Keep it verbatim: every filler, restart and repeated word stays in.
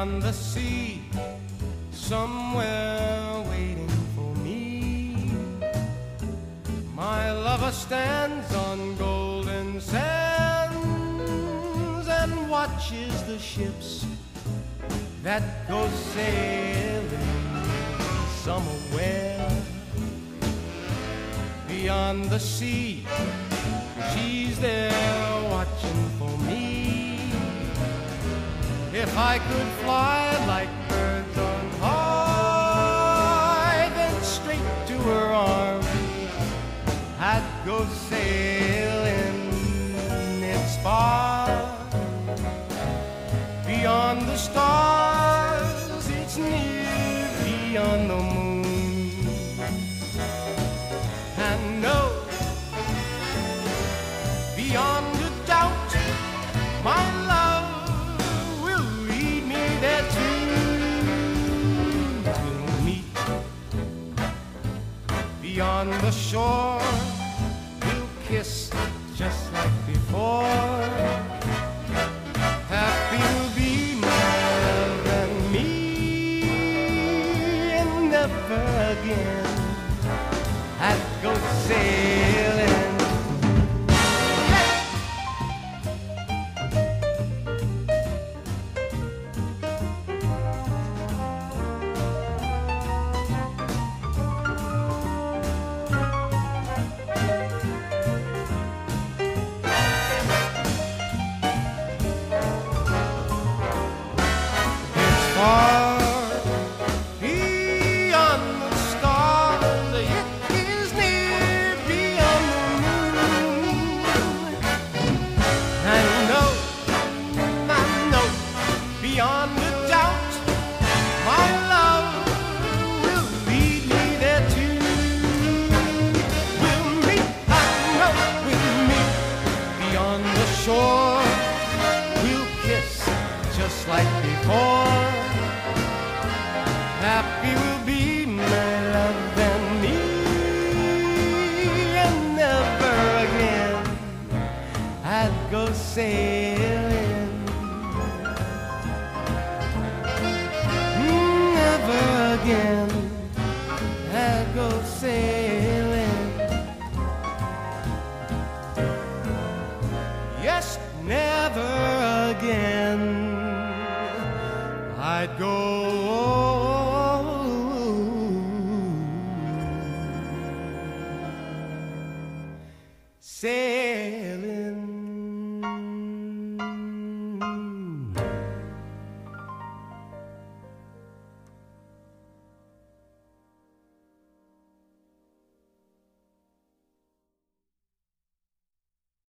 beyond the sea, somewhere waiting for me. My lover stands on golden sands and watches the ships that go sailing somewhere beyond the sea. She's there watching for me. If I could fly like birds on high, then straight to her arms I'd go sailing. It's far beyond the stars, it's near beyond the moon. And no, beyond a doubt, my love will lead me there too. We'll meet beyond the shore, we'll kiss just like before. Happy will be my love and me, and never again I'd go sailing. Far beyond the stars, it is near beyond the moon. I know, I know, beyond a doubt, my love will lead me there too. We'll meet, I know, we'll meet beyond the shore. We'll kiss just like before. Happy will be my love and me, and never again I'd go sailing. Never again I'd go sailing. Yes, never again I'd go